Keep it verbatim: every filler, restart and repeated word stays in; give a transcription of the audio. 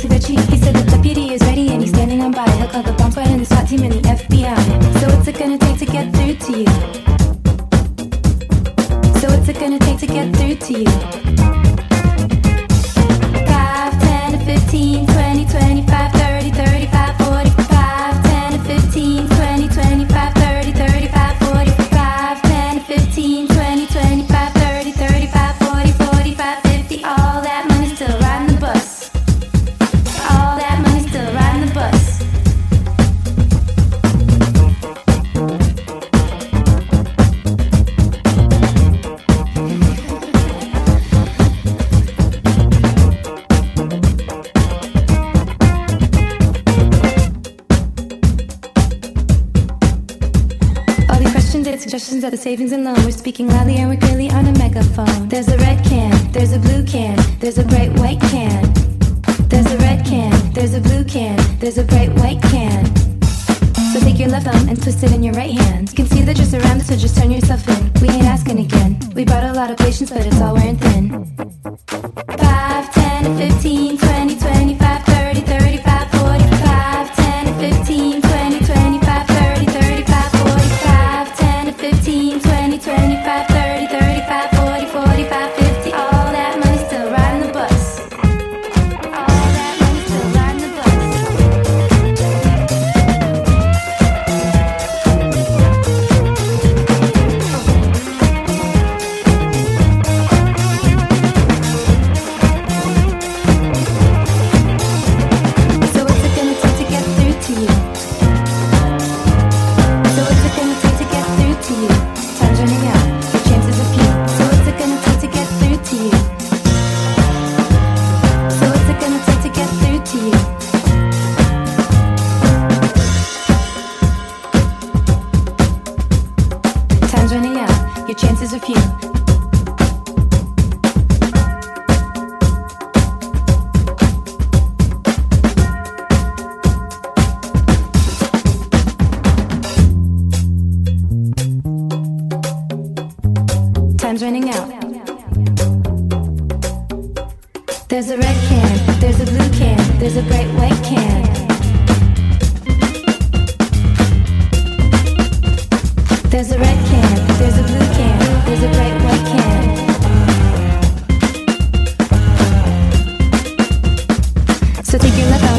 to their chief. He said the deputy is ready and he's standing on by. He'll call the bomb squad and the SWAT team and the F B I. So what's it gonna take to get through to you? So what's it gonna take to get through to you? five, ten, fifteen, twenty, twenty-five, thirty, thirty-five, forty-five, ten, fifteen, twenty, twenty-five, thirty, thirty-five, forty-five, ten, fifteen, twenty, twenty-five, thirty, thirty-five, forty, forty-five, fifty. All that money still riding the bus. All that money still riding the bus. Suggestions at the savings and loan. We're speaking loudly and we're clearly on a megaphone. There's a red can, there's a blue can, there's a bright white can. There's a red can, there's a blue can, there's a bright white can. So take your left thumb and twist it in your right hand. You can see that you're surrounded, so just turn yourself in. We ain't asking again. We brought a lot of patience, but it's all wearing thin. five, ten, fifteen, twenty, twenty-five, thirty, thirty-five, forty-five, ten, fifteen, twenty, twenty-five, thirty, thirty-five, forty-five, ten, fifteen, twenty, twenty-five, thirty, thirty-five, forty, forty-five, fifty. All that money still riding the bus. All that money still riding the bus. So what's it gonna take to get through to you? So what's it gonna take to get through to you? Time's running out, your chances are few. So what's it gonna take to get through to you? So what's it gonna take to get through to you? Time's running out, your chances are few. Time's running out. There's a red can, there's a blue can, there's a bright white can. There's a red can, there's a blue can, there's a bright white can. So take your left